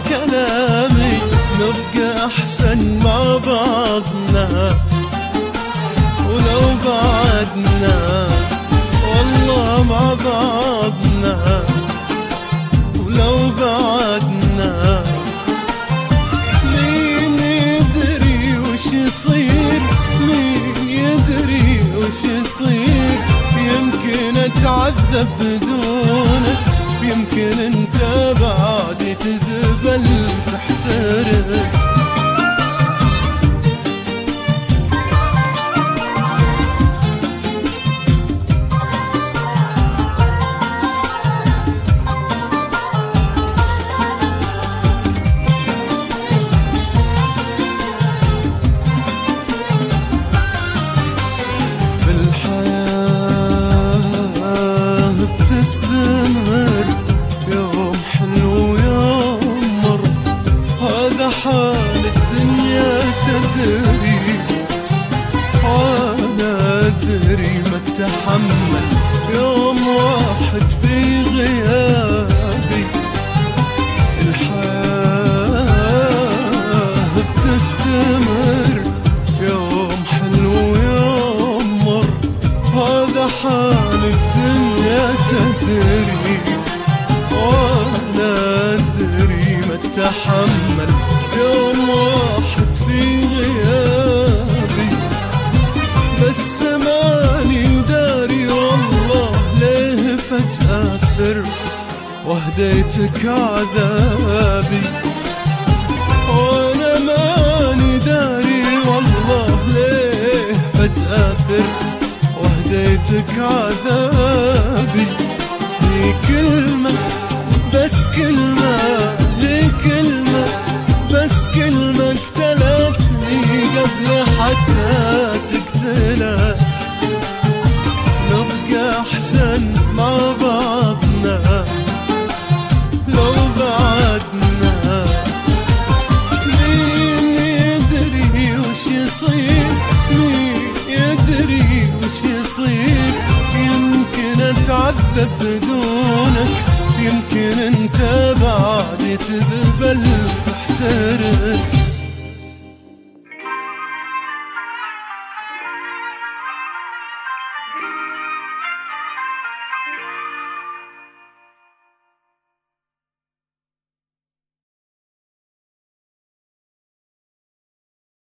كلامي نبقى أحسن مع بعضنا، ولو بعدنا والله مع بعضنا، ولو بعدنا مين يدري وش يصير، مين يدري وش يصير. يمكن أتعذب بدونك، يمكن انت بعد تذبل تحترق. تستمر يوم حلو يوم مر، هذا حال الدنيا تدري، وانا ادري ما اتحمل يوم واحد في غيابي. الحياة بتستمر يوم حلو يوم مر، هذا حال الدنيا تدري، وانا ادري ما اتحمل يوم واحد في غيابي. بس ماني داري والله ليه فجأة ثرت وهديتك عذابي، وانا ماني داري والله ليه فجأة ثرت وهديتك عذابي. لي كلمة بس كلمة، لي كلمة بس كلمة قتلتني قبل حتى تقتلك. نبقى أحسن مع بعضنا لو بعدنا، مين يدري وش يصير، مين يدري وش يصير. يمكن أتعذب بدونك، يمكن انت بعد تذبل تحترق.